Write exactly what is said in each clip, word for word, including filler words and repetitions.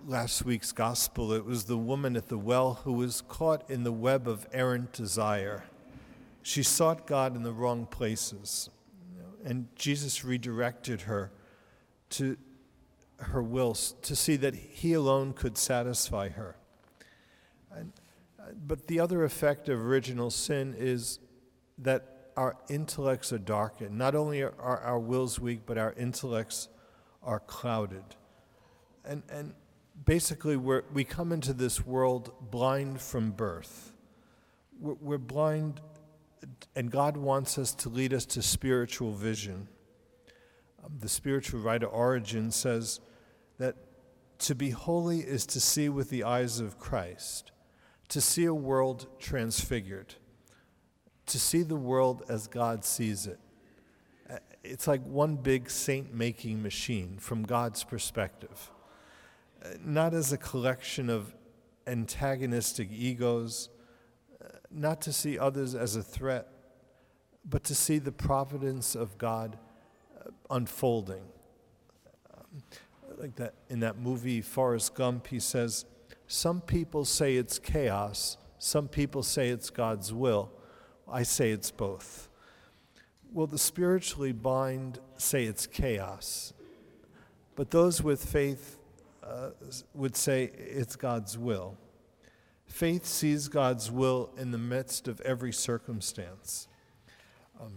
last week's gospel, it was the woman at the well who was caught in the web of errant desire. She sought God in the wrong places, you know, and Jesus redirected her to her will to see that he alone could satisfy her. And, uh, but the other effect of original sin is that our intellects are darkened. Not only are our, our wills weak, but our intellects are clouded. And, and basically, we're, we come into this world blind from birth. We're, we're blind, and God wants us to lead us to spiritual vision. Um, the spiritual writer Origen says that to be holy is to see with the eyes of Christ, to see a world transfigured, to see the world as God sees it. It's like one big saint-making machine from God's perspective, not as a collection of antagonistic egos, not to see others as a threat, but to see the providence of God unfolding. Um, like that in that movie Forrest Gump, he says, some people say it's chaos, some people say it's God's will. I say it's both. Well, the spiritually blind say it's chaos, but those with faith uh, would say it's God's will. Faith sees God's will in the midst of every circumstance. Um,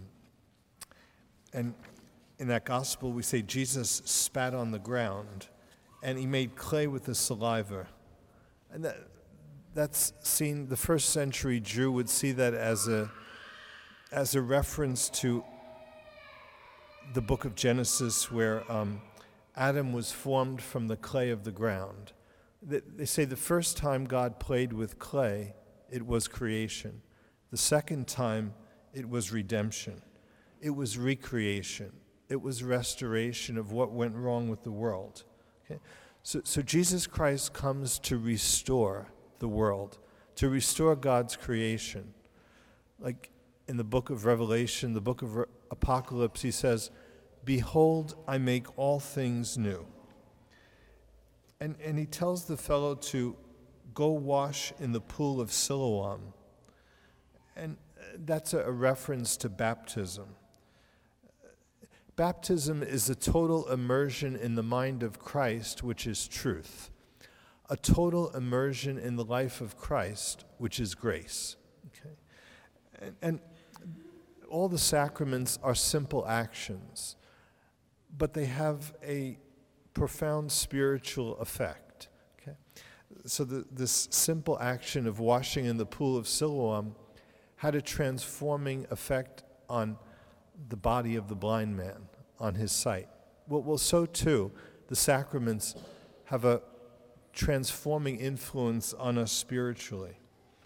and in that gospel, we say Jesus spat on the ground, and he made clay with his saliva. And that, that's seen, the first century Jew would see that as a, as a reference to the book of Genesis, where um, Adam was formed from the clay of the ground. They, they say the first time God played with clay, it was creation. The second time, it was redemption. It was recreation. It was restoration of what went wrong with the world. Okay? So, so Jesus Christ comes to restore the world, to restore God's creation. Like in the book of Revelation, the book of Re- Apocalypse, he says, behold, I make all things new. And, and he tells the fellow to go wash in the pool of Siloam. And that's a, a reference to baptism. Baptism is a total immersion in the mind of Christ, which is truth. A total immersion in the life of Christ, which is grace. Okay? And, and all the sacraments are simple actions, but they have a profound spiritual effect. Okay? So the, this simple action of washing in the pool of Siloam had a transforming effect on the body of the blind man, on his sight. Well, well, so too, the sacraments have a transforming influence on us spiritually.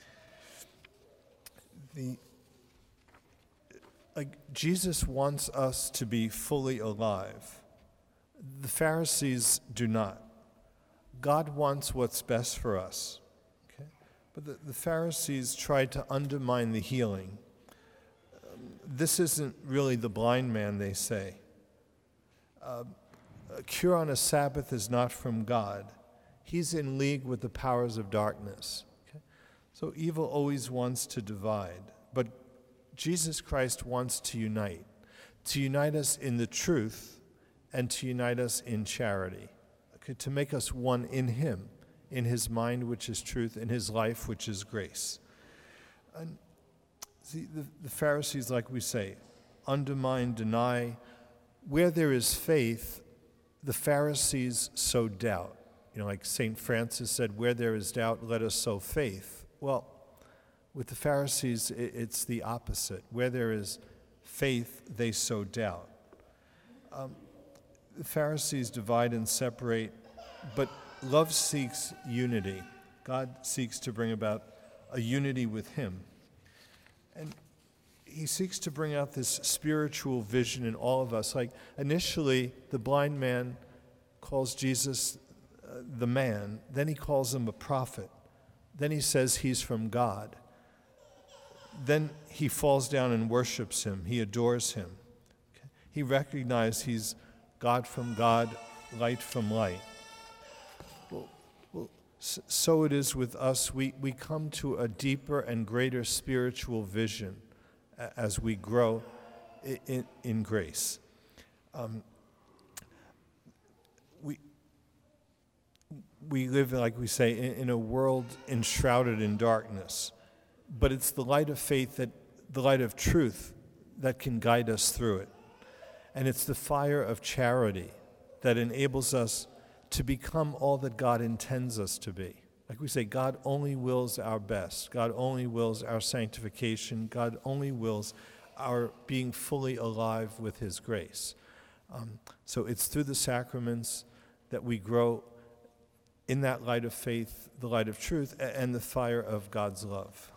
The, like, Jesus wants us to be fully alive. The Pharisees do not. God wants what's best for us. Okay? But the, the Pharisees tried to undermine the healing. This isn't really the blind man, they say. Uh, a cure on a Sabbath is not from God. He's in league with the powers of darkness. Okay? So evil always wants to divide, but Jesus Christ wants to unite, to unite us in the truth and to unite us in charity, okay? To make us one in him, in his mind, which is truth, in his life, which is grace. And see, the, the Pharisees, like we say, undermine, deny. Where there is faith, the Pharisees sow doubt. You know, like Saint Francis said, where there is doubt, let us sow faith. Well, with the Pharisees, it, it's the opposite. Where there is faith, they sow doubt. Um, the Pharisees divide and separate, but love seeks unity. God seeks to bring about a unity with him. And he seeks to bring out this spiritual vision in all of us. Like initially, the blind man calls Jesus uh, the man. Then he calls him a prophet. Then he says he's from God. Then he falls down and worships him. He adores him. Okay? He recognizes he's God from God, light from light. Well, S- So it is with us. We, we come to a deeper and greater spiritual vision a- as we grow in, in, in grace. Um, we, we live, like we say, in, in a world enshrouded in darkness, but it's the light of faith, that the light of truth, that can guide us through it. And it's the fire of charity that enables us to become all that God intends us to be. Like we say, God only wills our best. God only wills our sanctification. God only wills our being fully alive with his grace. Um, so it's through the sacraments that we grow in that light of faith, the light of truth, and the fire of God's love.